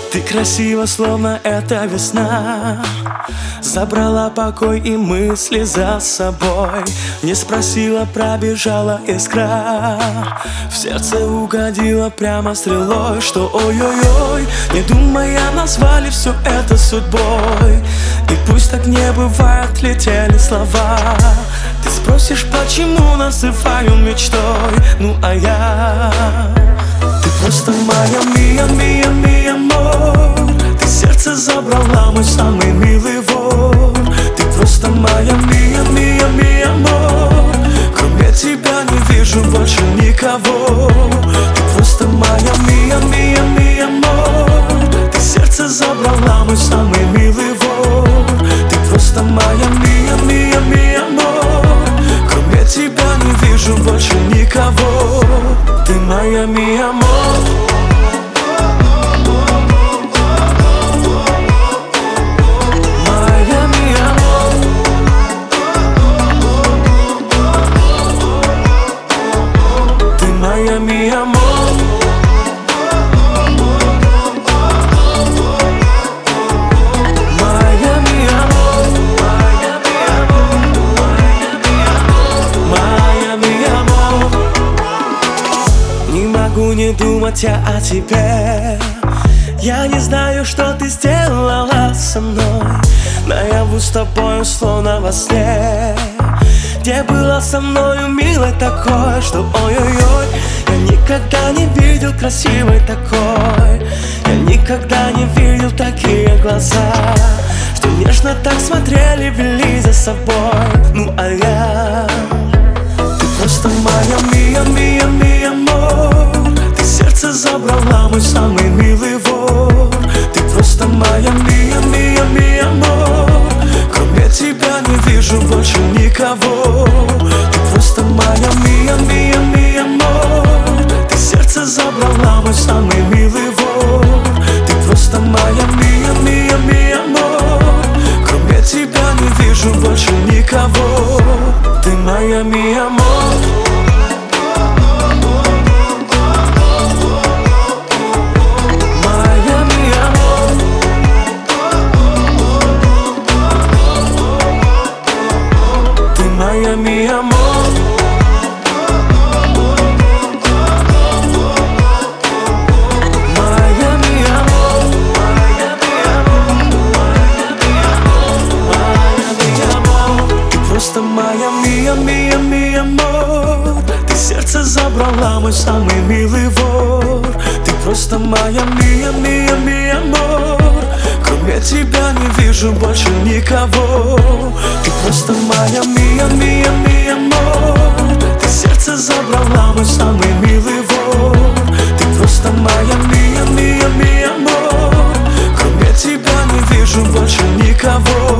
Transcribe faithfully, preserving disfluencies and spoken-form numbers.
Ты красива, словно эта весна, забрала покой и мысли за собой. Не спросила, пробежала искра, в сердце угодила прямо стрелой. Что ой-ой-ой, не думая, назвали все это судьбой. И пусть так не бывает, летели слова. Ты спросишь, почему называю мечтой, ну а я... Ты просто моя мия, мия, мия, амор. Ты сердце забрала, мой самый милый вор. Ты просто моя мия, мия, мия, амор. Кроме тебя не вижу больше никого. Ты просто моя мия, мия, мия, амор. Ты сердце забрала, мой самый милый вор. Ты просто моя мия, мия, мия, амор. Кроме тебя не вижу больше никого. Ты моя мия, амор. Не думать я о тебе. Я не знаю, что ты сделала со мной. Наяву с тобою, словно во сне. Где была со мною милой такой, что ой-ой-ой, я никогда не видел красивой такой. Я никогда не видел такие глаза, что нежно так смотрели, вели за собой. Ну а я... Ты просто моя мия, мия, мия, амор. Сердце забрала, мой самый милый вор. Ты просто моя мия, мия, мия, амор. Кроме тебя не вижу больше никого. Ты просто моя мия, мия, мия, амор. Ты сердце забрала, мой самый милый вор. Ты просто моя мия, мия, мия, амор. Кроме тебя не вижу больше никого. Ты моя мия, амор. Моя мия, амор. Моя мия, амор. Моя мия, амор. Ты просто моя мия, мия, мия, амор. Ты сердце забрала, мой самый милый вор. Ты просто моя мия, мия, мия, амор. Кроме тебя не вижу больше никого. Ты просто моя мия, мия, мия, амор. Ты сердце забрала, мой самый милый вор. Ты просто моя мия, мия, мия, амор. Кроме тебя не вижу больше никого.